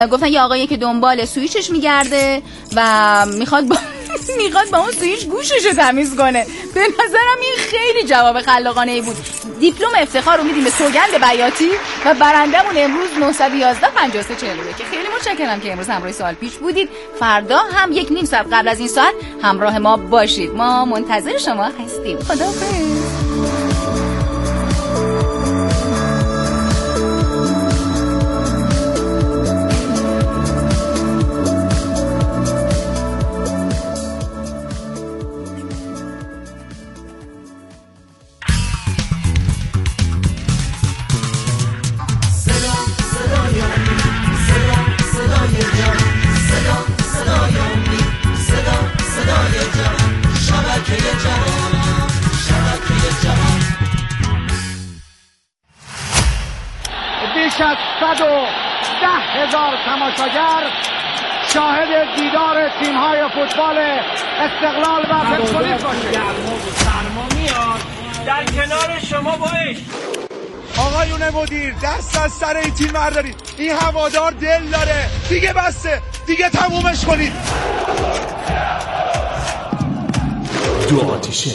گفتن یه آقایی که دنبال سویچش میگرده و میخواد با اون سویچ گوششو تمیز کنه. به نظرم این خیلی جواب خلاقانه ای بود. دیپلم افتخار رو میدیم به سوگند بیاتی و برندمون امروز 911 53 41. که خیلی متشکرم که امروز همراه سوال پیش بودید. فردا هم یک نیم ساعت قبل از این ساعت همراه ما باشید. ما منتظر شما هستیم. خداحافظ. بیش از 110,000 تماشاگر شاهد دیدار تیم‌های فوتبال استقلال و پرسپولیس باشه. سرما میاد در کنار شما باش. آقایون مدیر دست از سر این تیم بردارید. این هوادار دل داره. دیگه بسته. دیگه تمومش کنید. دو آتیشه.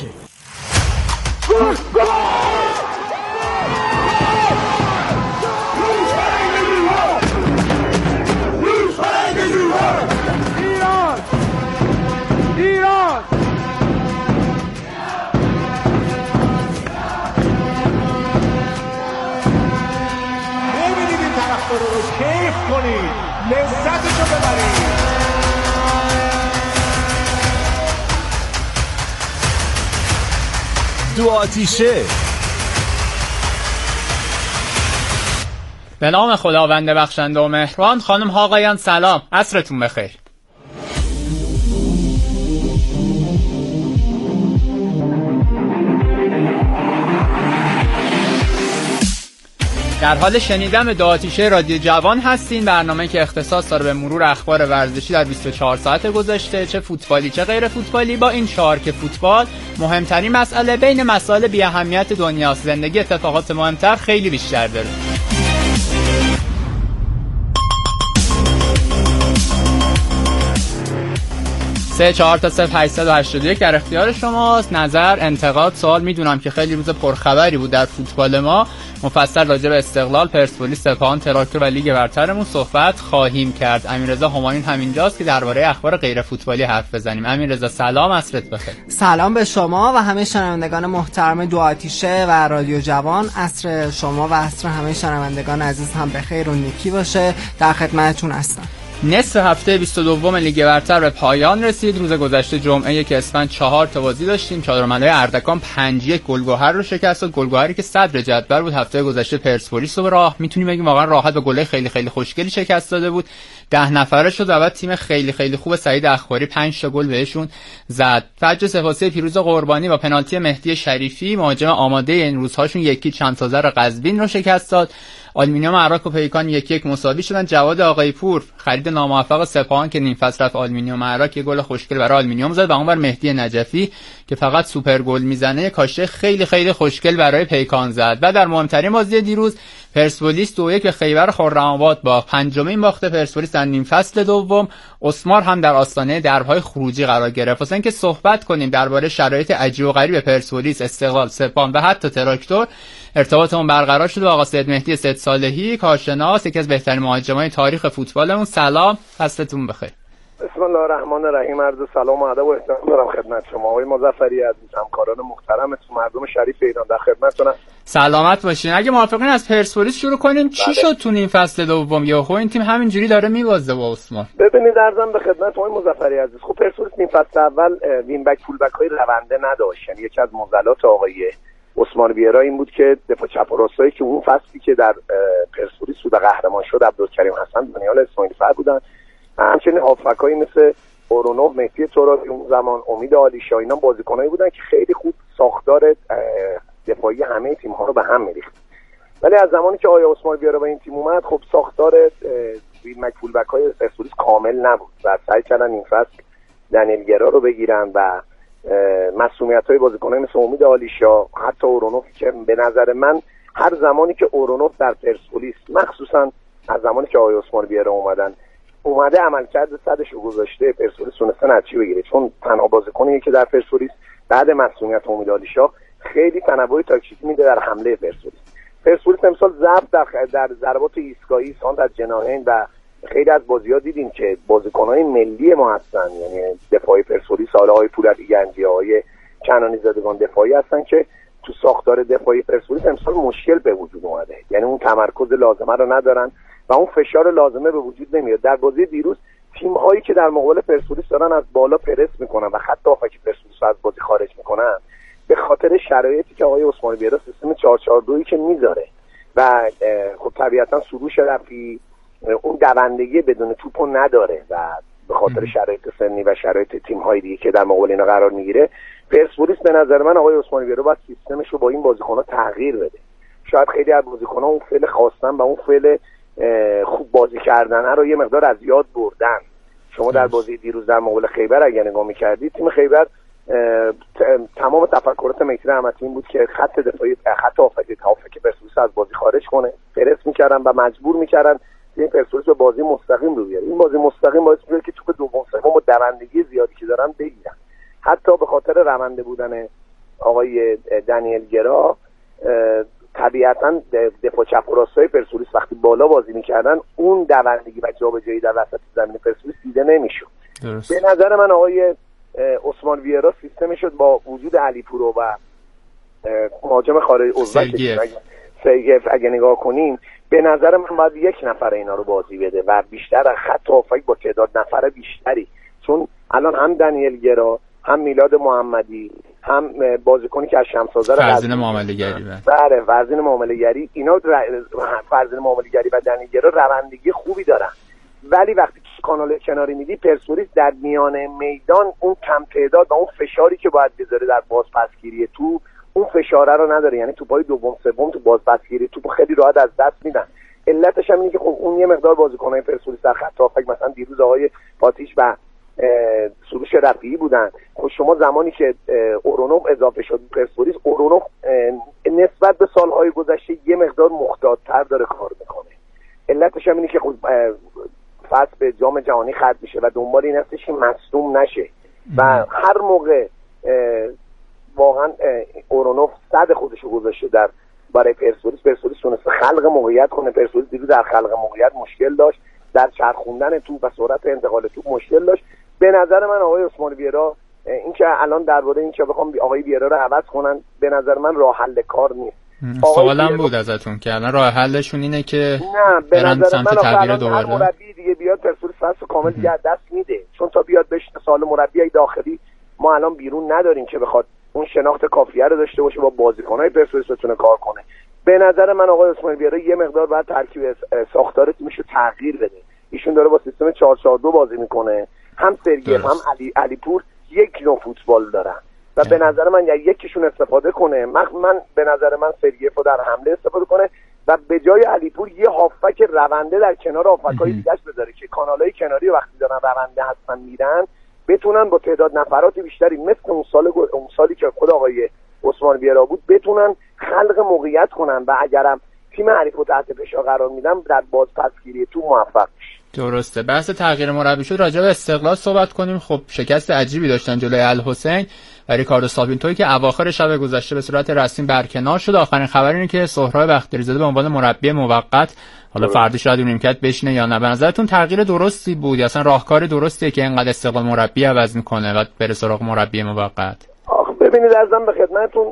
ایران ببینید این طرفدارا رو کیف کنید، لذتشو ببرید. دو آتیشه. به نام خداوند بخشنده و مهربان. خانم ها آقایان سلام، عصرتون بخیر. در حال شنیدن دو آتیشه رادیو جوان هستین، برنامه که اختصاص داره به مرور اخبار ورزشی در 24 ساعت گذشته، چه فوتبالی چه غیر فوتبالی، با این شعار که فوتبال مهمترین مسئله بین مسائل بی اهمیت دنیاست. زندگی اتفاقات مهمتر خیلی بیشتر داره. سه 4 تا 0881 در اختیار شماست. نظر، انتقاد، سوال. میدونم که خیلی روز پرخبری بود در فوتبال ما. مفصل راجع به استقلال، پرسپولیس، سپاهان، تراکتور و لیگ برترمون صحبت خواهیم کرد. امیررضا همایون همینجاست که درباره اخبار غیر فوتبالی حرف بزنیم. امیررضا سلام، عصرت بخیر. سلام به شما و همه شنوندگان محترم دو آتیشه و رادیو جوان. عصر شما و عصر همه شنوندگان عزیز هم بخیر و نیکی باشه. در خدمتتون هستم. نصف هفته 22 لیگ برتر به پایان رسید. روز گذشته جمعه که اسفند 4 تا بازی داشتیم. چادرمندای اردکان 5-1 گلگهر رو شکست داد. گلگهری که صدر جدول بود. هفته گذشته پرسپولیس رو به راه میتونیم بگیم واقعا راحت با گل خیلی خیلی خوشگلی شکست داده بود. 10 نفره شد و بعد تیم خیلی خیلی خوب سعید اخباری 5 تا گل بهشون زد. فجر سپاسی پیروز قربانی با پنالتی مهدی شریفی مهاجم آماده این روزهاشون یکی چند تا زر قزوین رو شکست داد. آلومینیوم عراق و پیکان 1-1 مساوی شدن. جواد آقای پور خرید ناموفق سپاهان که نیم فصل رفت آلومینیوم عراق یه گل خوشگل برای آلومینیوم زد و اونور مهدی نجفی که فقط سوپر گل میزنه کاشه خیلی خیلی خوشگل برای پیکان زد. و در مهمترین بازی دیروز پرسپولیس 2-1 به خیبر خرم‌آباد باخت. پنجمین باخت پرسپولیس در نیم فصل دوم. اسمار هم در آستانه درب‌های خروجی قرار گرفت. واسه اینکه صحبت کنیم درباره شرایط عجیب و غریب پرسپولیس، استقلال، سپاهان و حتی تراکتور، ارتباطمون برقرار شده با آقا سید مهدی سید صالحی، کارشناس، یکی از بهترین مهاجمای تاریخ فوتبالمون. سلام، فصلتون بخیر. بسم الله الرحمن الرحیم. عرض سلام و ادب و احترام دارم خدمت شما آقای مظفری عزیز، همکاران محترمتون، مردم شریف ایران، در خدمتتونم. سلامت باشین. اگه موافقین از پرسپولیس شروع کنیم. چی شد تو این فصل دوم؟ یهو این تیم همینجوری داره میوازه با اسمان. ببینید عرضم به خدمت آقای مظفری عزیز، خب پرسپولیس این فصل اول وین بک فول بک های رونده نداشت. یعنی یکی از معضلات آقای عثمان ویرا این بود که دفاع چپ و راستایی که اون فصلی که در پرسپولیس بود قهرمان شد عبدالکریم حسن، دانیال اسماعیلی فر بودن. همچنین هافبک‌هایی مثل اورونوف، مهدی ترابی، اون زمان امید عالیشاه، اینا بازیکنایی بودن که خیلی خوب ساختار دفاعی همه تیم‌ها رو به هم می‌ریخت. ولی از زمانی که آقای عثمان ویرا به این تیم اومد، خب ساختار وین بک فول بک‌های پرسپولیس کامل نبود و سعی کردن این فصل دنیل گرا رو بگیرن و مسئولیت‌های بازیکنایی مثل امید عالیشاه، حتی اورونوف که به نظر من هر زمانی که اورونوف در پرسپولیس مخصوصا از زمانی که آقای عثمان بیاره اومده عملکرد صدش رو گذاشته، پرسپولیس تونسته نتیجه بگیره، چون تنها بازیکنیه که در پرسپولیس بعد مسئولیت امید علیشاه خیلی تنوع تاکتیکی میده در حمله پرسپولیس امسال ضعف در ضربات ایستگاهی، سانت از جناحین و خیلی از بازی‌ها دیدیم که بازیکن‌های ملی ما هستن، یعنی دفاعی پرسپولیس سالهای پولادی گنجی‌های کنانی زادگان دفاعی هستن که تو ساختار دفاعی پرسپولیس امسال مشکل به وجود اومده، یعنی اون تمرکز لازمه رو ندارن و اون فشار لازمه به وجود نمیاد. در بازی دیروز تیم‌هایی که در مقابل پرسپولیس دارن از بالا پرس میکنن و خط هافک پرسپولیس رو از بازی خارج میکنن، به خاطر شرایطی که آقای عثمانی بیارا سیستم 442 که میذاره و خب طبیعتا سروش رفی اون دوندگی بدون توپو نداره و به خاطر شرایط سنی و شرایط تیم‌های دیگه که در مقابل اینا قرار میگیره، پرسپولیس به نظر من آقای عثمانی بیارا باید سیستمش رو با این بازیکن‌ها تغییر بده. شاید خیلی از بازیکن‌ها اون فعل خواستن و اون فعل خوب بازی کردن رو یه مقدار از یاد بردن. شما در بازی دیروز در مقابل خیبر اگه نگاه می‌کردید، تیم خیبر تمام تفکرات مهدی رحمتی این بود که خط دفاعی خط هافک پرسپولیس از بازی خارج کنه، پرس می‌کردن و مجبور می‌کردن این پرسپولیس به بازی مستقیم رو بیاره. این بازی مستقیم باعث میشه که توپ دوم سوم و دوندگی زیادی که دارن بگیرن. حتی به خاطر رونده بودن آقای دنیل گرا طبیعتاً دفاع چپ و راستای پرسپولیس وقتی بالا بازی می‌کردن اون دوندگی و جابجایی در وسط زمین پرسپولیس دیده نمی‌شد. به نظر من آقای عثمان ویرا سیستمش شد با وجود علیپور و مهاجم خارج سرگیف اگه نگاه کنیم، به نظر من باید یک نفر اینا رو بازی بده و بیشتر خط هافک با تعداد نفر بیشتری، چون الان هم دنیل گرا، هم میلاد محمدی، هم بازیکنی که از شمس‌آذر فرزین معامله‌گری فرزین معامله‌گری، اینا فرزین معامله‌گری و دنیل گرا روندگی خوبی دارن، ولی وقتی کانال کناری میدی پرسپولیس در میان میدان اون کم تعداد و اون فشاری که باید بذاره در بازپسگیری توپ اون فشاره رو نداره، یعنی توپای دوم سوم تو بازپسگیری توپ خیلی راحت از دست میدن. علتش هم اینه که خب اون یه مقدار بازیکنای پرسپولیس در خط هافک مثلا دیروز آقای پاتیش و سروش رفیعی بودن. خب شما زمانی که اورونوف اضافه شد پرسپولیس، اورونوف نسبت به سالهای گذشته یه مقدار محتاط‌تر داره کار میکنه. علتش هم اینه که خب فصل به جام جهانی ختم میشه و دنبال این هستش که مصدوم نشه و هر موقع واقعا اورونوف صد خودش رو گذاشته در برای پرسپولیس تونسته خلق موقعیت کنه. پرسپولیس دیروز در خلق موقعیت مشکل داشت، در چرخوندن توپ و سرعت انتقال توپ مشکل داشت. به نظر من آقای عثمان بیرا اینکه الان درباره اینکه بخوام آقای بیرا رو عوض کنن، به نظر من راه حل کار نیست. سوالم بود ازتون که الان راه حلشون اینه که نه، به نظر من تغییر دوباره مربی دیگه بیاد پرسپولیس فصل کامل دیگه دست میده، چون تا بیاد بشه سال مربی داخلی ما الان بیرون نداریم که بخواد اون شناخت کافیه رو داشته باشه با بازیکن‌های پرسپولیس بتونه کار کنه. به نظر من آقای عثمانی بیاره یه مقدار باید ترکیب ساختار تیمش رو تغییر بده. ایشون داره با سیستم 442 بازی میکنه، هم سرگیف هم علیپور یک نوع فوتبال دارن و به نظر من یکیشون استفاده کنه. من به نظر من سرگیف رو در حمله استفاده کنه و به جای علیپور یه هافک رونده در کنار هافک‌های دیگه‌اش بذاره که کانال‌های کناری وقتی دارن رونده هستن میرن بتونن با تعداد نفرات بیشتری مثل اون سالی که خود آقای عثمان بیرا بود بتونن خلق موقعیت کنن و اگرم تیم حریف رو تحت فشار قرار میدن در بازپسگیری تو موفق بشه. درسته. بحث تغییر مربی شد، راجع به استقلال صحبت کنیم. خب شکست عجیبی داشتن جلوی الحسین و ریکاردو سابینتوی که اواخر شب گذشته به صورت رسمی برکنار شد. آخرین خبر اینه که سهراب بختیاریزاده به عنوان مربی موقت، حالا فردا شاید نیمکت بشینه یا نه. به نظرتون تغییر درستی بود یا اصلا راهکار درستیه که اینقدر استقلال مربی عوض میکنه و بره سراغ مربی موقت؟ ببینید ارزم به خدمتتون،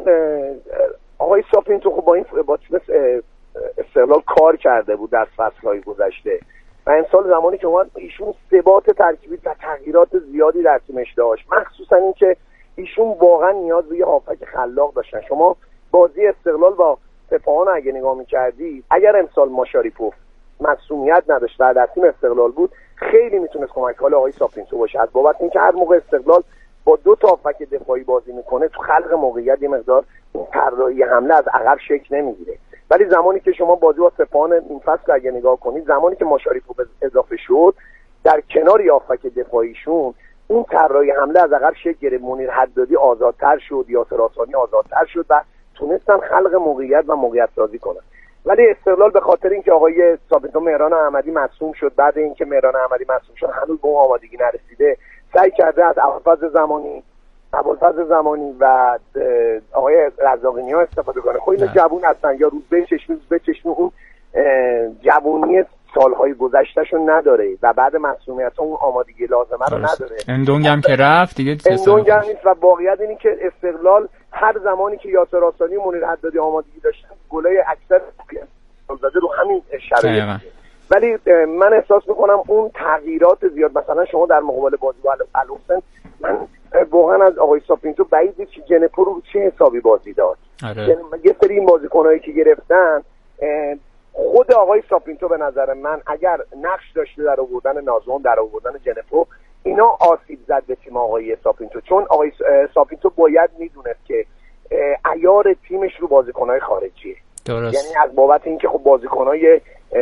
آقای سابینتو خب با تیم استقلال کار کرده بود در فصل‌های گذشته و امسال زمانی که اومد ایشون ثبات ترکیبی و تغییرات زیادی در تیمش داشت، مخصوصا اینکه ایشون واقعا نیاز به یه هافک خلاق داشتن. شما بازی استقلال با سپاهان اگه نگاه می‌کردی، اگر امسال ماشاریپوف معصومیت نداشت و در تیم استقلال بود، خیلی میتونست کمک حال آقای سابینتو باشه، از بابت اینکه هر موقع استقلال با دو تا هافک دفاعی بازی میکنه تو خلق موقعیت یه مقدار طراحی حمله از عقب شکل نمیگیره. ولی زمانی که شما بازی با سپاهان این فصل اگه نگاه کنید، زمانی که ماشاریپوف اضافه شد در کنار هافک دفاعیشون اون طراحی حمله از عقب شکل گرفت. منیر حدادی آزادتر شد، یاسر آسانی آزادتر شد و تونستن خلق موقعیت و موقعیت سازی کنن. ولی استقلال به خاطر اینکه آقای ساپینتو مهران احمدی مصدوم شد، بعد اینکه مهران احمدی مصدوم شد هنوز به اون آمادگی نرسیده، سعی کرده از ابوالفضل زمانی و آقای رزاقی‌نیا استفاده کنه. خب اینا جوون هستن، یا روز به چشم اون جوونی سالهای گذشتهشون نداره و بعد مسئولیت اون آمادگی لازمه رو نداره. اندونگ هم که رفت دیگه اندونگ هم نیست و واقعیت اینه که استقلال هر زمانی که یاسر آسانی و منیر حدادی آمادگی داشتن گلای اکثر زده رو همین شرایط. ولی من احساس میکنم اون تغییرات زیاد، مثلا شما در مقابل بازی با الحسین، من واقعا از آقای ساپینتو بعید بود که جنپو رو چه حسابی بازی داد. یه سری این بازیکنایی که گرفتن، خود آقای ساپینتو به نظر من اگر نقش داشته در آوردن نازون، در آوردن جنپو، اینا آسیب زد به تیم آقای ساپینتو، چون آقای ساپینتو باید میدونست که عیار تیمش رو بازیکنای خارجیه. درست. یعنی از بابت اینکه خب بازیکنای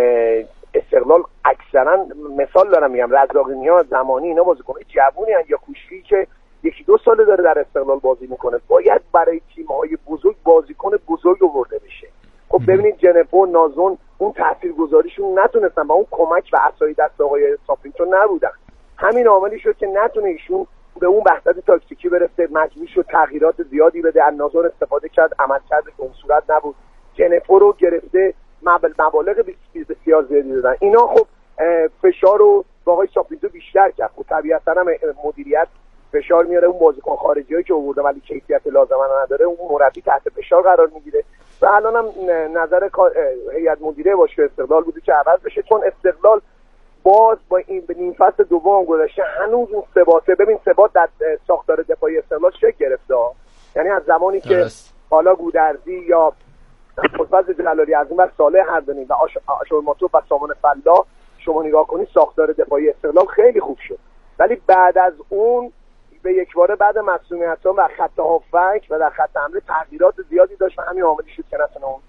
استقلال اکثرا، مثال دارم میگم، رزاقی‌نیا، زمانی، اینا بازیکنای جوونی ان، یا کوشی که 1-2 ساله داره در استقلال بازی میکنه، باید برای تیم‌های بزرگ بازیکن بزرگ آورده بشه. خب ببینید جنپو، نازون اون تاثیرگذاریشون نتونستن و اون کمک و عصای دست آقای ساپینتو نبودن. همین عاملی شد که نتونه ایشون به اون وحدت تاکتیکی برسه، مجبور شد تغییرات زیادی بده، از نازون استفاده کرد، عملکرد که اون صورت نبود. جنپو رو گرفته، مبالغ بسیار زیادی دادن. اینا خب فشار رو با آقای ساپینتو بیشتر کرد. خب طبیعتاً هم مدیریت فشار میاره، اون بازیکن خارجیایی که آورده ولی کیفیت لازمه نداره، اون مربی تحت فشار قرار میگیره. و الان هم نظر هیئت مدیره باشگاه استقلال بوده که عوض بشه، چون استقلال باز با این به نیم فصل دوم گذشته هنوز اون ثباته. ببین ثبات در ساختار دفاعی استقلال شکل گرفته، یعنی از زمانی که حالا گودرزی یا فضل جلالی از این بر صالح هردانی و آشورماتوف و سامان فلاح شما نگاه کنید، ساختار دفاعی استقلال خیلی خوب شد. ولی بعد از اون به یکباره بعد مسئولیت‌ها و خط هافک و در خط حمله تغییرات زیادی داشت و همین عاملی شد که نتونه اون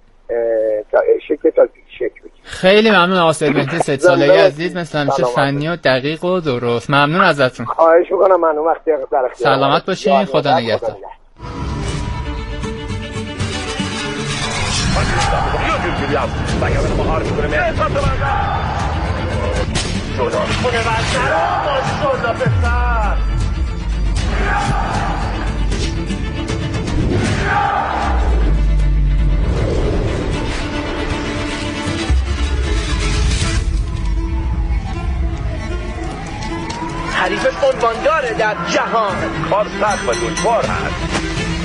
شکل تاکتیکی شکل بگیره. خیلی ممنون آقای سید مهدی سیدساله‌ای عزیز، مثل همیشه فنی و دقیق و درست. ممنون ازتون. خواهش می‌کنم. ممنون. وقتی در اختیار سلامت باشین. خدا نگهدار. حریف عنوانداره در جهان، کار سخت و دشوار هست.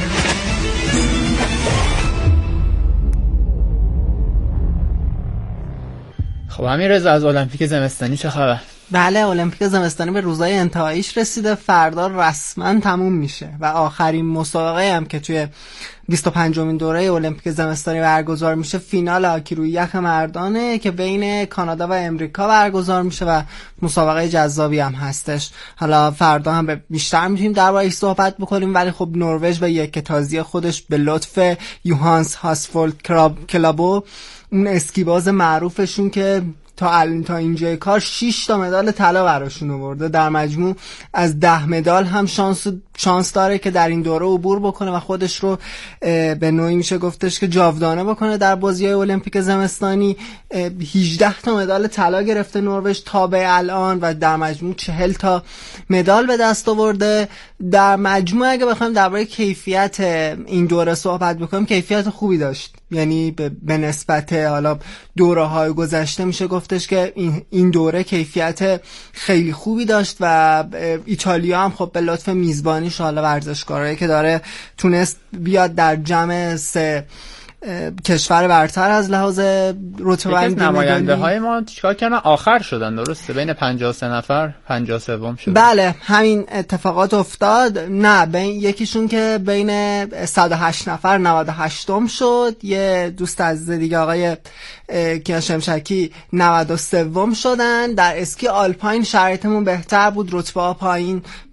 خب امیررضا، از المپیک زمستانی چه خبر؟ بله، المپیک زمستانی به روزهای انتهاییش رسیده. فردا رسما تموم میشه و آخرین مسابقه هم که توی 25مین دوره المپیک زمستانی برگزار میشه، فینال هاکی روی یخ مردانه که بین کانادا و امریکا برگزار میشه و مسابقه جذابی هم هستش. حالا فردا هم بیشتر میتونیم درباره‌اش صحبت بکنیم، ولی خب نروژ به یک تازی خودش به لطف یوهانس هاسفولد کلابو، اون اسکیباز معروفشون که تا اینجای کار 6 تا مدال طلا براشون آورده، در مجموع از 10 مدال هم شانس داره که در این دوره عبور بکنه و خودش رو به نوعی میشه گفتش که جاودانه بکنه در بازی‌های المپیک زمستانی. 18 تا مدال طلا گرفته نروژ تا به الان و در مجموع 40 تا مدال به دست آورده. در مجموع اگه بخوایم درباره کیفیت این دوره صحبت بکنیم، کیفیت خوبی داشت، یعنی به نسبت حالا دوره‌های گذشته میشه گفتش که این دوره کیفیت خیلی خوبی داشت و ایتالیا هم خب به لطف میزبانیش، حالا ورزشکارایی که داره، تونست بیاد در جمع 3 کشور برتر از لحاظ رتبه بندی. نماینده های ما چیکار کردن؟ آخر شدن، درسته؟ بین 53 نفر 53م شد. بله، همین اتفاقات افتاد. نه، یکیشون که بین 108 نفر 98م شد، یه دوست عزیز دیگه آقای کیان شمشکی 93م شدن. در اسکی آلپاین شرایطمون بهتر بود، رتبه ها پایین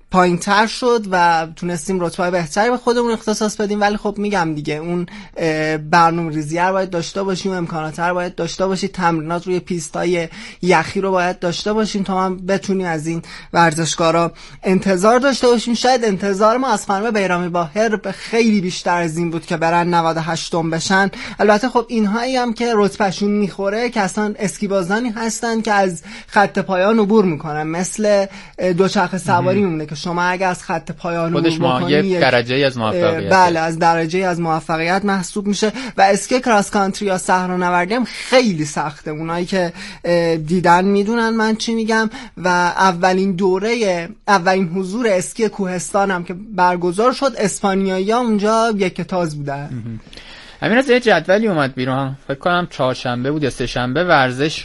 پایین‌تر شد و تونستیم رتبه بهتری به خودمون اختصاص بدیم. ولی خب میگم دیگه اون برنامه‌ریزی رو باید داشته باشیم، امکانات رو باید داشته باشیم، تمرینات روی پیست‌های یخی رو باید داشته باشیم تا ما بتونیم از این ورزشکارا انتظار داشته باشیم. شاید انتظار ما از خانم بیرامی باهر خیلی بیشتر از این بود که برن 98م بشن. البته خب اینهایی هم که رتبهشون میخوره که اصلا اسکیبازانی هستن که از خط پایان عبور میکنن، مثل دوچرخه سواری میمونه که شما اگه از خط پایان عبور بکنی یک درجه از موفقیت، بله از درجه از موفقیت محسوب میشه. و اسکی کراس کانتری یا صحرانوردی هم خیلی سخته، اونایی که دیدن میدونن من چی میگم. و اولین حضور اسکی کوهستان هم که برگزار شد، اسپانیایی‌ها اونجا یک تاز بودن. همین از یه جدولی اومد بیرون، فکر کنم چهارشنبه بود یا سه شنبه، ورزش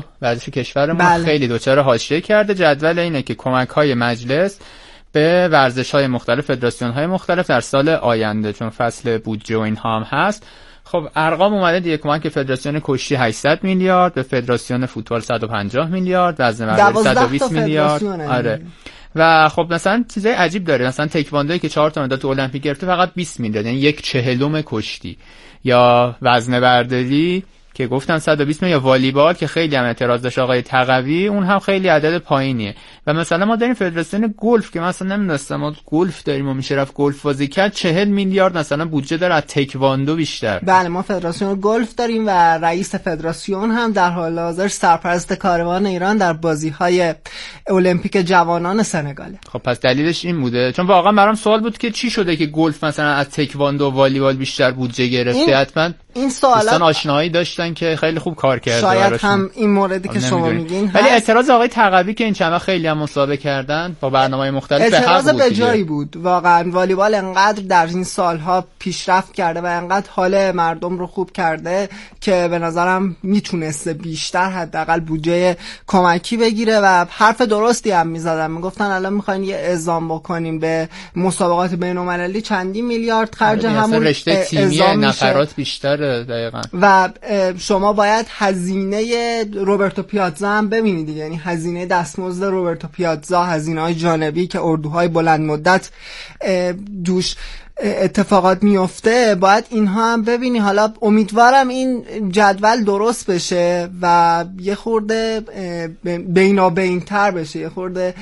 کشور ما خیلی دچار حاشیه کرده. جدول اینه که کمک‌های مجلس به ورزش‌های مختلف، فدراسیون‌های مختلف در سال آینده، چون فصل بودجه و اینها هم هست. خب ارقام اومده دیگه، کمک فدراسیون کشتی 800 میلیارد، به فدراسیون فوتبال 150 میلیارد، وزنه‌برداری 120 میلیارد. آره. و خب مثلا چیزای عجیب داره، مثلا تکواندویی که 4 تا مدال المپیک گرفته فقط 20 میلیارد، یعنی 1/40 کشتی. یا وزنه‌برداری که گفتم 120 میلیارد، یا والیبال که خیلی هم اعتراض داشت آقای تقوی، اون هم خیلی عدد پایینیه. و مثلا ما داریم فدراسیون گلف که مثلا نمیدونستم ما گلف داریم و میشه رفت گلف بازی کرد، 40 میلیارد مثلا بودجه داره از تکواندو بیشتر. بله ما فدراسیون گلف داریم و رئیس فدراسیون هم در حال حاضر سرپرست کاروان ایران در بازی‌های المپیک جوانان سنگاله. خب پس دلیلش این بوده، چون واقعا برام سوال بود که چی شده که گلف مثلا از تکواندو و والیبال بیشتر بودجه گرفته. حتما این سوالات آشنایی داشتن که خیلی خوب کار کرده شاید براشون. هم این موردی که شما میگین ولی اعتراض آقای تقوی که این چند وقت خیلی هم مسابقه کردن با برنامه‌های مختلف به حق بود، به جایی بود. واقعا والیبال انقدر در این سالها پیشرفت کرده و انقدر حال مردم رو خوب کرده که به نظرم میتونسته بیشتر حداقل بودجه کمکی بگیره. و حرف درستی هم میزدن، میگفتن الان میخواین یه اعزام بکنیم به مسابقات بین‌المللی، چندین میلیارد خرج همون رشته تیمی نفرات بیشتره. دقیقاً. و شما باید هزینه روبرتو پیازا هم ببینید، یعنی هزینه دستمزد روبرتو پیازا، هزینه‌های جانبی که اردوهای بلند مدت دوش اتفاقات میفته، باید اینها هم ببینی. حالا امیدوارم این جدول درست بشه و یه خورده بینابین‌تر بشه، یه خورده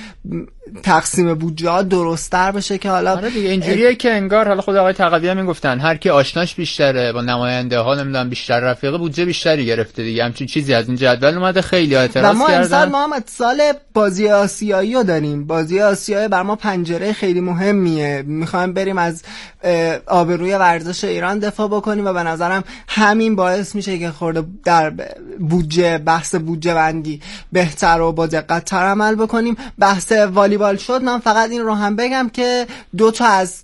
تقسیم بودجه ها درست‌تر بشه که حالا آره دیگه اینجوریه که انگار حالا خود آقای تقوی هم میگفتن هر کی آشناش بیشتره با نماینده ها، نمیدونم بیشتر رفیق بودجه بیشتری گرفته دیگه. همچین چیزی از این جدول اومده، خیلی اعتراض کردن. و ما امسال محمد سال بازی آسیایی رو داریم. بازی آسیایی بر ما پنجره خیلی مهمیه، میخوایم بریم از آبروی ورزش ایران دفاع بکنیم و به نظرم همین باعث میشه که خورده در بودجه، بحث بودجه بندی بهتر و با دقت تر عمل بکنیم. بحث والیبال شد، من فقط این رو هم بگم که 2 تا از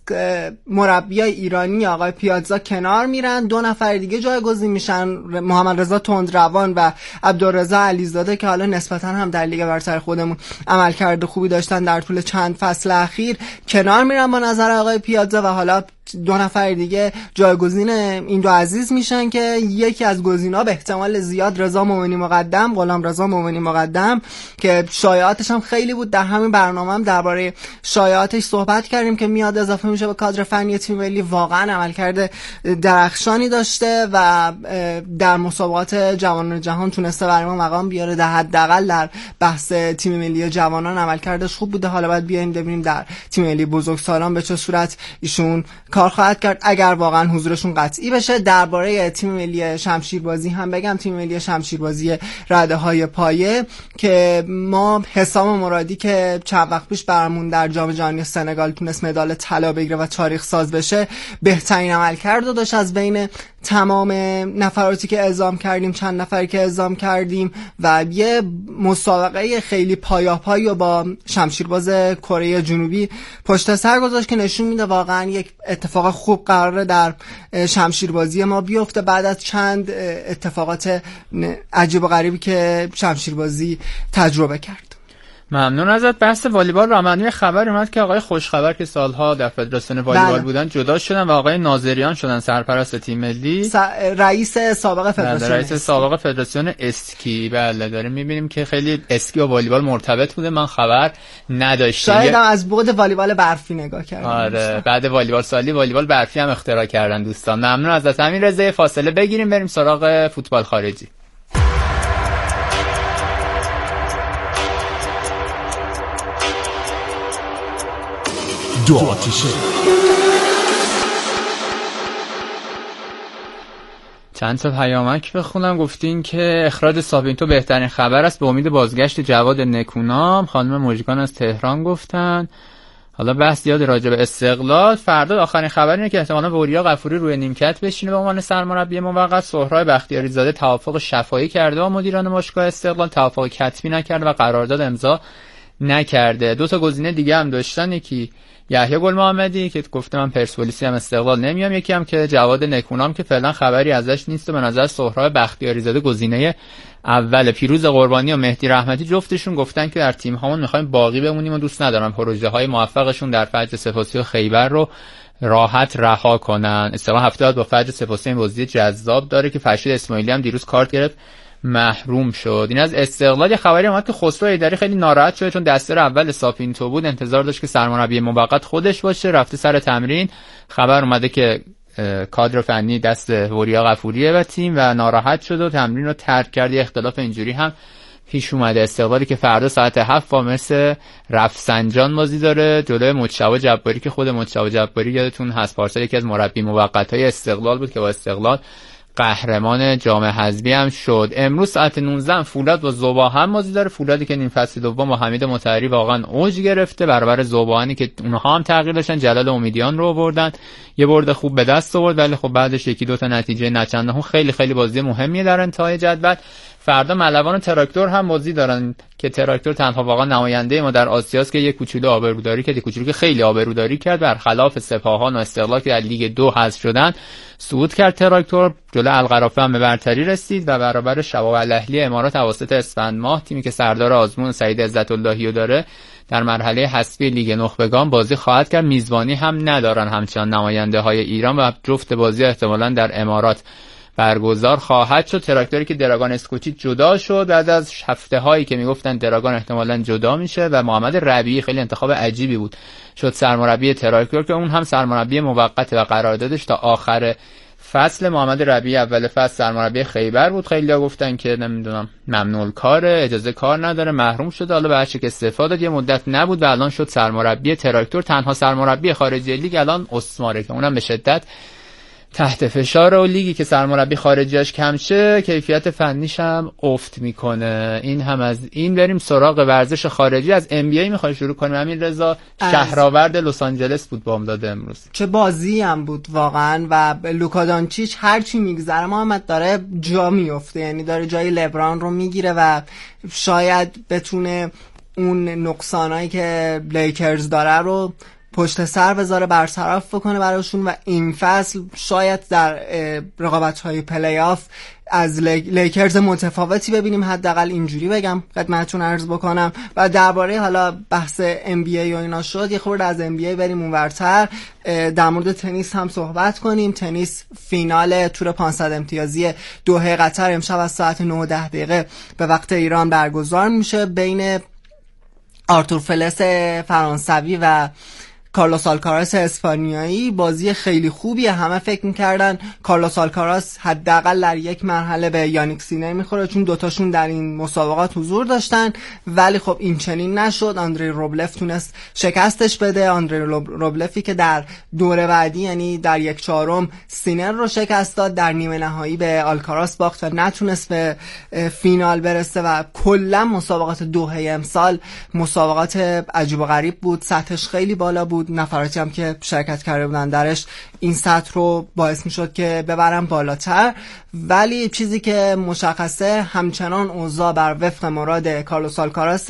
مربیای ایرانی آقای پیازا کنار میرن، 2 نفر دیگه جایگزین میشن، محمد رضا تندروان و عبدالرضا علیزاده که حالا نسبتا هم در لیگ برتر خودمون عملکرد خوبی داشتن در طول چند فصل اخیر، کنار میرن با نظر آقای پیازا. و حالا 2 نفر دیگه جایگزین این دو عزیز میشن که یکی از گزینا به احتمال زیاد رضا مومنی مقدم، غلام رضا مومنی مقدم، که شایعاتش هم خیلی بود. در همین برنامه هم درباره شایعاتش صحبت کردیم که میاد اضافه میشه به کادر فنی تیم ملی. واقعا عملکرد درخشانی داشته و در مسابقات جوانان جهان تونسته برای ما مقام بیاره. در حداقل در بحث تیم ملی جوانان عملکردش خوب بوده. حالا باید بیایم ببینیم در تیم ملی بزرگسالان به چه صورت ایشون کار خواهد کرد اگر واقعا حضورشون قطعی بشه. درباره تیم ملی شمشیربازی هم بگم، تیم ملی شمشیربازی رده‌های پایه که ما حسام مرادی که چند وقت پیش برامون در جام جهانی سنگال تونست مدال طلا بگیره و تاریخ ساز بشه، بهترین عملکرد داشت از بین تمام نفراتی که اعزام کردیم، چند نفری که اعزام کردیم و یه مسابقه خیلی پایاپایی و با شمشیرباز کره جنوبی پشت سر گذاشت که نشون میده واقعا یک اتفاق خوب قراره در شمشیربازی ما بیفته بعد از چند اتفاقات عجیب و غریبی که شمشیربازی تجربه کرد. ممنون ازت. بحث والیبال را معنی خبر اومد که آقای خوشخبر که سالها در فدراسیون والیبال بودن جدا شدن و آقای ناظریان شدن سرپرست تیم ملی، رئیس سابق فدراسیون رئیس سابق فدراسیون اسکی. بله داریم میبینیم که خیلی اسکی و والیبال مرتبط بوده، من خبر نداشتم. شاید هم از بعد والیبال برفی نگاه کردم. آره بعد والیبال سالی والیبال برفی هم اختراع کردن دوستان. ممنون ازت همین رضا. فاصله بگیریم بریم سراغ فوتبال خارجی. دو آتیشه. چند تا پیامک بخونم. گفتین که اخراج سابینتو بهترین خبر است به امید بازگشت جواد نکونام. خانم موجگان از تهران گفتن. حالا بحث زیاد راجع به استقلال. فردا آخرین خبر اینه که احتمالاً وریا غفوری روی نیمکت بشینه به عنوان سرمربی موقت. سهراب بختیاری زاده توافق شفاهی کرده با مدیران باشگاه استقلال، توافق کتبی نکرده و قرارداد امضا نکرده. دو تا گزینه دیگه هم داشتن، یکی یحیی گل محمدی که گفته من پرسپولیسی هم استقلال نمیام، یکی هم که جواد نکونام که فعلا خبری ازش نیست و به نظر سهراب بختیاری زاده گزینه اول. پیروز قربانی و مهدی رحمتی جفتشون گفتن که در تیم هامون میخوایم باقی بمونیم و دوست ندارن پروژه های موفقشون در فجر سپاسی و خیبر رو راحت رها کنن. استقلال هفته با فجر سپاسی این بازی جذاب داره که فرشید اسماعیلی هم دیروز کارت گرفت محروم شد. این از استقلال. یه خبری اومد که خسرو ایدری خیلی ناراحت شده چون دستر اول ساپینتو بود، انتظار داشت که سرمربی موقت خودش باشه، رفته سر تمرین. خبر اومده که کادر فنی دست وریا غفوریه و تیم و ناراحت شد و تمرین رو ترک کرد. یه اختلاف اینجوری هم پیش اومده. استقلالی که فردا ساعت 7 با مثل رفسنجان بازی داره جلوی مجتبی جباری که خود مجتبی جباری یادتون هست پارسال یکی از مربی موقت‌های استقلال بود که با استقلال قهرمان جام حذفی هم شد. امروز ساعت 19 فولاد با ذوباهن بازی داره. فولادی که نیم فصل دوم با حمید مطهری واقعا اوج گرفته برابر ذوباهنی که اونها هم تغییر داشتن، جلال امیدیان رو آوردن، یه برد خوب به دست آورد ولی خب بعدش یکی دو تا نتیجه نچندان. خیلی خیلی بازی مهمیه در انتهای جدول. فردا ملوان و تراکتور هم بازی دارن که تراکتور تنها واقعا نماینده ما در آسیاست که یک کوچولو آبروداری کرد، کوچولو که خیلی آبروداری کرد برخلاف سپاهان و استقلال که در لیگ 2 حذف شدن. صعود کرد تراکتور، جلو القرافه هم به برتری رسید و برابر شباب الاهلی امارات اواسط اسفند ماه، تیمی که سردار آزمون سعید عزت اللهی داره، در مرحله حذفی لیگ نخبگان بازی خواهد کرد. میزبانی هم ندارن همچنان نماینده های ایران و جفت بازی احتمالاً در امارات برگزار خواهد شد. تراکتوری که دراگان اسکوچی جدا شد بعد از هفته هایی که میگفتن دراگان احتمالاً جدا میشه و محمد ربیعی خیلی انتخاب عجیبی بود شد سرمربی تراکتور که اون هم سرمربی موقت و قراردادش تا آخر فصل. محمد ربیعی اول فصل سرمربی خیبر بود، خیلی‌ها گفتن که نمیدونم ممنوع کاره، اجازه کار نداره، محروم شده، حالا به هر چه که استفاده یه مدت نبود و الان شد سرمربی تراکتور. تنها سرمربی خارجی لیگ الان اسماره که اونم به شدت تحت فشار و لیگی که سرمربی خارجیش کم شه کیفیت فنیش هم افت میکنه. این هم از این. بریم سراغ ورزش خارجی. از ام بی ای میخوای شروع کنیم؟ همین رضا شهرآورد لس آنجلس بود بامداد امروز. چه بازی هم بود واقعا و لوکا دانچیچ هر چی میگذره محمد داره جا میفته، یعنی داره جای لبران رو میگیره و شاید بتونه اون نقصانایی که لیکرز داره رو پشت سر بذاره، برطرف بکنه براشون و این فصل شاید در رقابت‌های پلی آف از لیکرز متفاوتی ببینیم، حداقل اینجوری بگم خدمتتون عرض بکنم. و درباره حالا بحث ام بی ای و اینا شد، یه خورده از ام بی ای بریم اونورتر، در مورد تنیس هم صحبت کنیم. تنیس فینال تور 500 امتیازی دوحه قطر امشب از ساعت 9:10 به وقت ایران برگزار میشه بین آرتور فلس فرانسوی و کارلوس آلکاراس اسپانیایی. بازی خیلی خوبیه، همه فکر میکردن کارلوس آلکاراس حداقل در یک مرحله به یانیک سینر میخوره چون دوتاشون در این مسابقات حضور داشتن، ولی خب این چنین نشد. آندری روبلف تونست شکستش بده. آندری روبلفی که در دوره بعدی یعنی در 1/4 سینر رو شکست داد، در نیمه نهایی به آلکاراس باخت و نتونست به فینال برسه و کلا مسابقات دوحه امسال مسابقات عجیب و غریب بود، سطحش خیلی بالا بود، نفراتی هم که شرکت کرده بودن درش این سطح رو باعث می شد که ببرن بالاتر. ولی چیزی که مشخصه همچنان اوضاع بر وفق مراد کارلوس آلکاراس،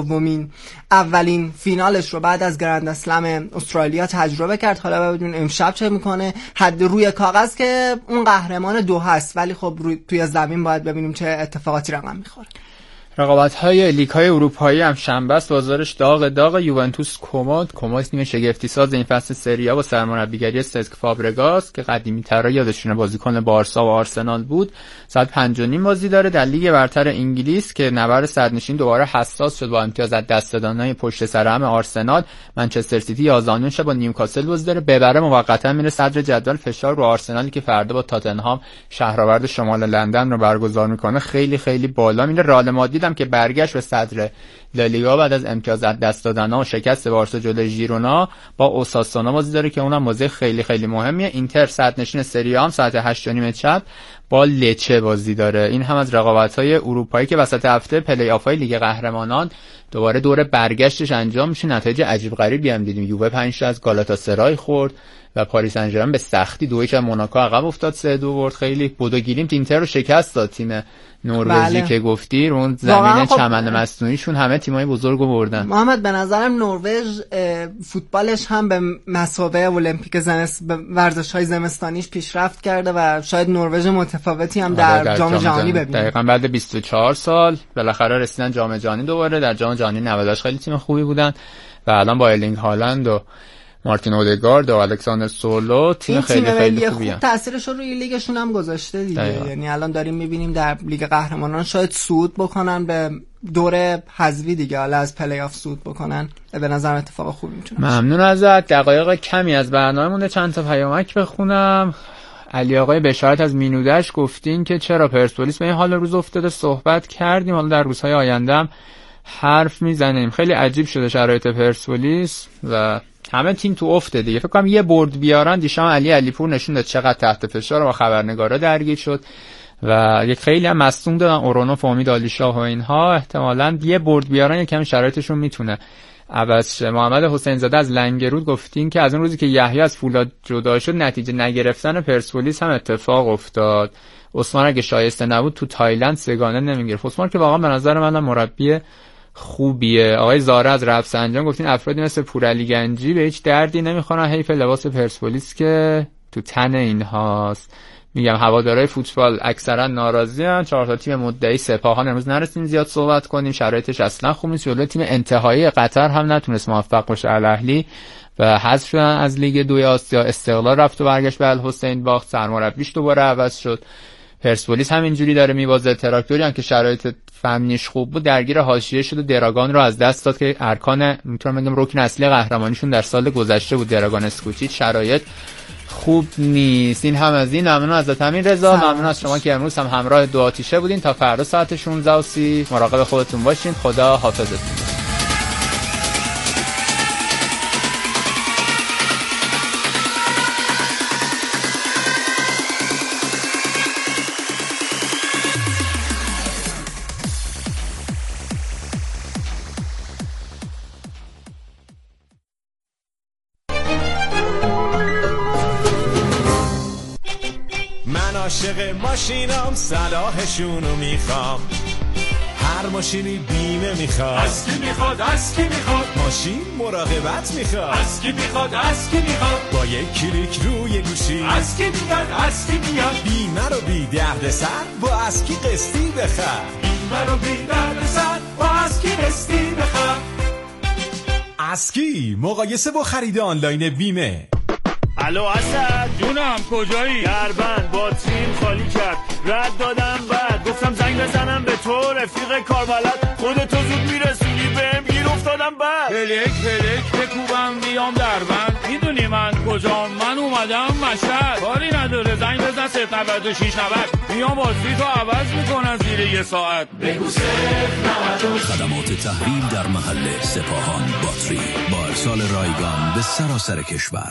اولین فینالش رو بعد از گرند اسلم استرالیا تجربه کرد. حالا ببینیم امشب چه میکنه. حد روی کاغذ که اون قهرمان دوحه است، ولی خب توی زمین باید ببینیم چه اتفاقاتی رقم میخوره. رقابت‌های لیگ‌های اروپایی هم شنبه است، بازارش داغ. یوونتوس کوموت تیم شگفتی ساز این فصل سری آ با سرمربیگری سسک فابرگاس که قدیمی‌ترا یادشونه بازیکن بارسا و آرسنال بود، ساعت 5:30 بازی داره در لیگ برتر انگلیس که نبرد صدرنشین دوباره حساس شد با امتیاز از دست دادن پشت سر هم آرسنال. منچستر سیتی 11 شب با نیوکاسل بازی داره، ببره موقتا میره صدر جدول. فشار رو آرسنالی که فردا با تاتنهام شهرآورد شمال لندن رو برگزار میکنه خیلی خیلی بالا میره. رئال مادرید هم که برگشت به صدر لالیگا بعد از امتیاز از دست دادن‌ها و شکست بارسا جلوی ژیرونا با اوساسونا بازی داره که اونم بازی خیلی خیلی مهمیه. اینتر صدرنشین سری آ هم ساعت 8:30 شب با لچه بازی داره. این هم از رقابت‌های اروپایی که وسط هفته پلی آف‌های لیگ قهرمانان دوباره دور برگشتش انجام میشه. نتایج عجیب غریبی هم دیدیم. یووه 5 از گالاتاسرای خورد و پاریس سن ژرمن به سختی 2-1 از موناکو عقب افتاد، 3-2 برد. خیلی بودوگیریم اینتر رو شکست داد. تیم نروژی که گفتی رو اون زمین چمن مصنوعیشون همه تیمای بزرگو بردن. محمد به نظرم نروژ فوتبالش هم به مثابه المپیک ورزش‌های زمستانیش پیشرفت کرده و شاید نروژ متفاوتی هم در جام جهانی ببینیم. دقیقاً بعد 24 سال بالاخره رسیدن جام جهانی دوباره. در جام جهانی 98 خیلی تیم خوبی بودن و الان با ایرلینگ هالند و مارتین اودگارد و الکساندر سولو تیم خیلی خوبیه. تاثیرش رو روی لیگشون هم گذاشته دیگه. یعنی الان داریم می‌بینیم در لیگ قهرمانان شاید صعود بکنن به دور حذفی دیگه، حالا از پلی آف صعود بکنن. به نظر اتفاق خوبی میتونه. ممنون ازت. دقایق کمی از برنامه مونده، چند تا پیامک بخونم. علی آقای بشارت از مینودش گفتین که چرا پرسپولیس به این حال روز افتاده صحبت کردیم، حالا در روزهای آینده هم حرف میزنیم. خیلی عجیب شده شرایط پرسپولیس و همه تیم تو افته دیگه. فکر کنم یه برد بیارن. دیشب علیپور نشون داد چقدر تحت فشار با خبرنگارا درگیر شد و یک خیلی هم مصدوم دادن، اورونوف و امید علیشاه و اینها. احتمالاً یه برد بیارن یکم شرایطشون میتونه عوض شه. محمد حسین زاده از لنگرود گفتین که از اون روزی که یحیی از فولاد جدا شد نتیجه نگرفتن پرسپولیس هم اتفاق افتاد. عثمان اگه شایسته نبود تو تایلند سگانه نمیگرفت. عثمان که واقعا به نظر من مربی خوبیه. آقای زاره از رفسنجان گفتین افرادی مثل پورعلی گنجی به هیچ دردی نمیخورن، حیف لباس پرسپولیس که تو تن اینهاست. میگم هوادارهای فوتبال اکثرا ناراضیان. 4 تا تیم مدعی سپاهان امروز نرسیدیم زیاد صحبت کنیم، شرایطش اصلا خوب نیست. جلوی تیم انتهایی قطر هم نتونست موفق باشه الاهلی و حذف شدن از لیگ 2 آسیا. استقلال رفت و برگشت به الحسین باخت، سرمربیش دوباره عوض شد. پرسپولیس هم اینجوری داره میوازه. تراکتوری هم که شرایط فنیش خوب بود درگیر حاشیه شد و دراگان رو از دست داد که ارکان میتونم بگم رکن اصلی قهرمانیشون در سال گذشته بود. دراگان اسکوچیچ شرایط خوب نیست. این هم از این. ممنون از امین رضا، ممنون از شما که امروز هم همراه دو آتیشه بودین. تا فردا ساعت 16:30 مراقب خودتون باشین. خدا حافظتون. عاشق ماشینام صلاحشونو میخوام، هر ماشینی بیمه میخواد. از کی میخواد؟ از کی میخواد؟ ماشین مراقبت میخواد. از کی میخواد؟ از کی میخواد؟ با یک کلیک روی گوشی از کی میاد؟ از کی میاد؟ بیمه رو بی درد سر با از کی قسطی بخر. بیمه رو بی درد سر با از کی قسطی بخر. از کی مقایسه با خرید آنلاین بیمه. الو اسد جونم کجایی؟ دربند باتریم خالی کرد، رد دادم بعد گفتم زنگ بزنم به تو رفیق کاربلد، خودتو زود میرسونی بهم گیر افتادم بعد پلک بکوبم بیام دربند، میدونی من کجام؟ من اومدم مشهد، کاری نداره زنگ بزن 096 90 میام باتری تو عوض میکنن زیر یه ساعت. بگو 090. خدمات تحویل در محل سپاهان باتری با ارسال رایگان به سراسر کشور.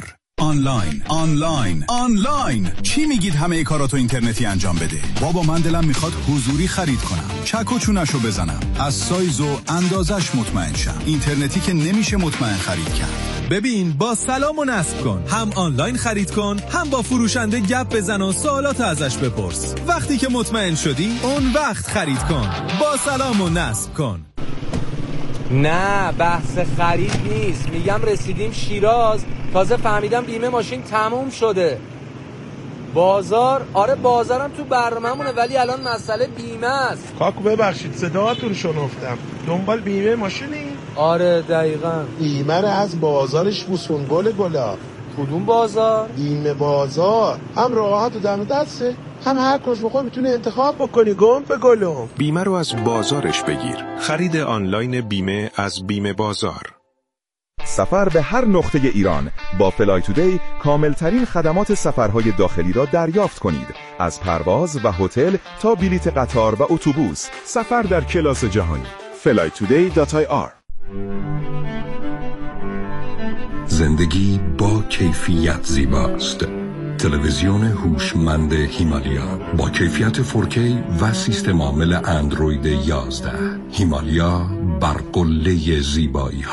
آنلاین چی میگید همه کاراتو اینترنتی انجام بده؟ بابا من دلم میخواد حضوری خرید کنم، چک و چونشو بزنم، از سایز و اندازش مطمئن شم. اینترنتی که نمیشه مطمئن خرید کرد. ببین با سلام و نصب کن، هم آنلاین خرید کن، هم با فروشنده گپ بزن و سوالات ازش بپرس. وقتی که مطمئن شدی اون وقت خرید کن. با سلام و نصب کن. نه بحث خرید نیست، میگم رسیدیم شیراز، تازه فهمیدم بیمه ماشین تموم شده. بازار؟ آره بازارم تو برنامه‌مونه، ولی الان مسئله بیمه است. کاکو ببخشید صداتون رو شنفتم. دنبال بیمه ماشینی؟ آره دقیقاً. بیمه رو از بازارش بوسون گلا. کدوم بازار؟ بیمه بازار. هم راحت و دم دسته، هم هر کس بخوای میتونه انتخاب بکنی. گم به گلم. بیمه رو از بازارش بگیر. خرید آنلاین بیمه از بیمه بازار. سفر به هر نقطه ایران با فلای تودی کاملترین خدمات سفرهای داخلی را دریافت کنید. از پرواز و هتل تا بلیط قطار و اتوبوس، سفر در کلاس جهانی. flytoday.ir. زندگی با کیفیت زیباست. تلویزیون هوشمند هیمالیا با کیفیت 4K و سیستم عامل اندروید 11. هیمالیا بر قله زیبایی.